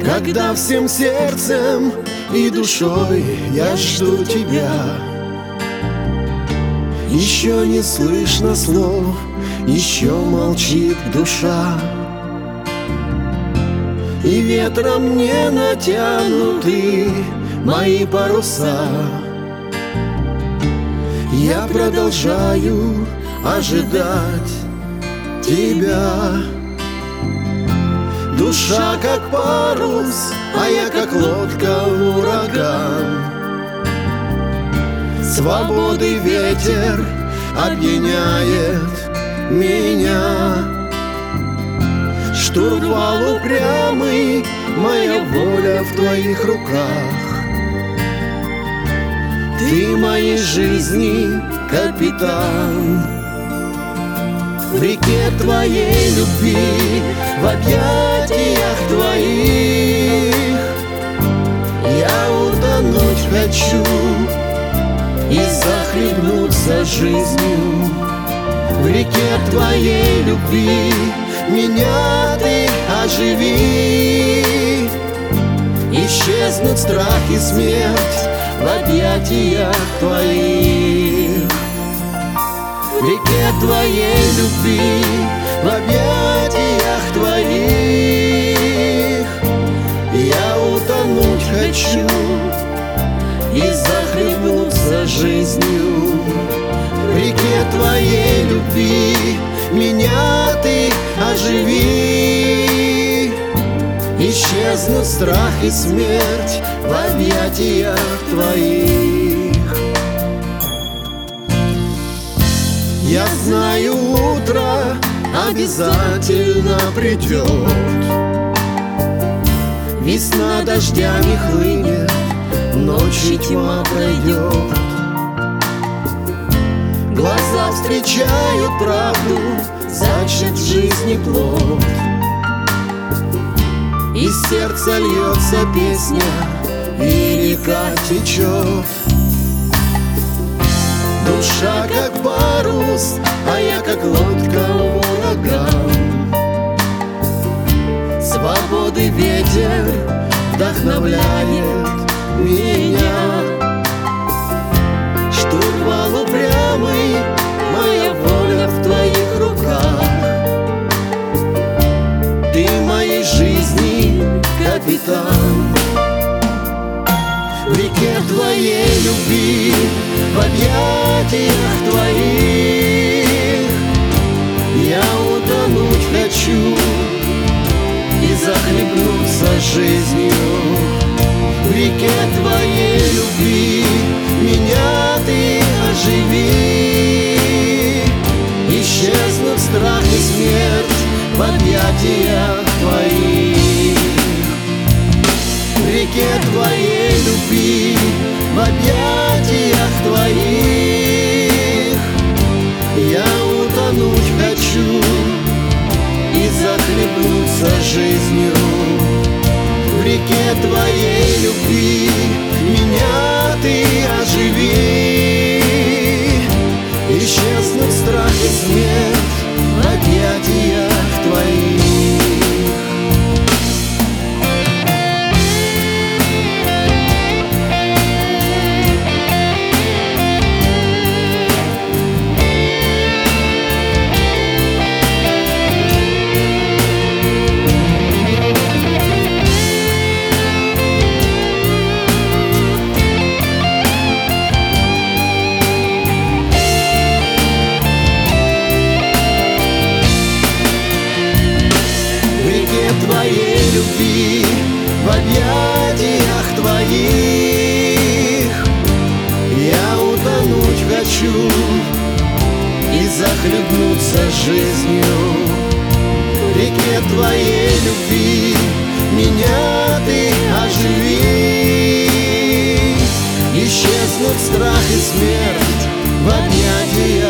когда всем сердцем и душой я жду тебя. Еще не слышно слов, еще молчит душа, и ветром не натянуты мои паруса. Я продолжаю ожидать тебя. Душа как парус, а я как лодка в ураган. Свободы ветер опьяняет меня. Штурвал упрямый, моя воля в твоих руках. Ты моей жизни капитан. В реке твоей любви, в объятиях твоих я утонуть хочу и захлебнуться жизнью. В реке твоей любви меня ты оживи. Исчезнут страх и смерть в объятиях твоих. В реке твоей любви, в объятиях твоих я утонуть хочу и захлебнуться жизнью. В реке твоей любви меня ты оживи. Исчезнут страх и смерть в объятиях твоих. Я знаю, утро обязательно придет. Весна дождями хлынет, ночь и тьма пройдет. Глаза встречают правду, зачат в жизни плод. Из сердца льется песня, и река течет. Душа как парус, а я как лодка в ураган. Свободы ветер вдохновляет меня. Штурвал упрямый, моя воля в твоих руках. Ты моей жизни капитан. В реке твоей любви, в объятиях твоих я утонуть хочу и захлебнуться жизнью. В реке твоей любви меня ты оживи. Исчезнут страх и смерть в объятиях твоих. В реке твоей любви, в объятиях твоих я утонуть хочу и захлебнуться жизнью. В реке твоей любви меня ты оживи. Исчезнут страх и смерть в объятиях твоих. Твоей любви, в объятиях твоих я утонуть хочу и захлебнуться жизнью. В реке твоей любви меня ты оживи. Исчезнут страх и смерть в объятиях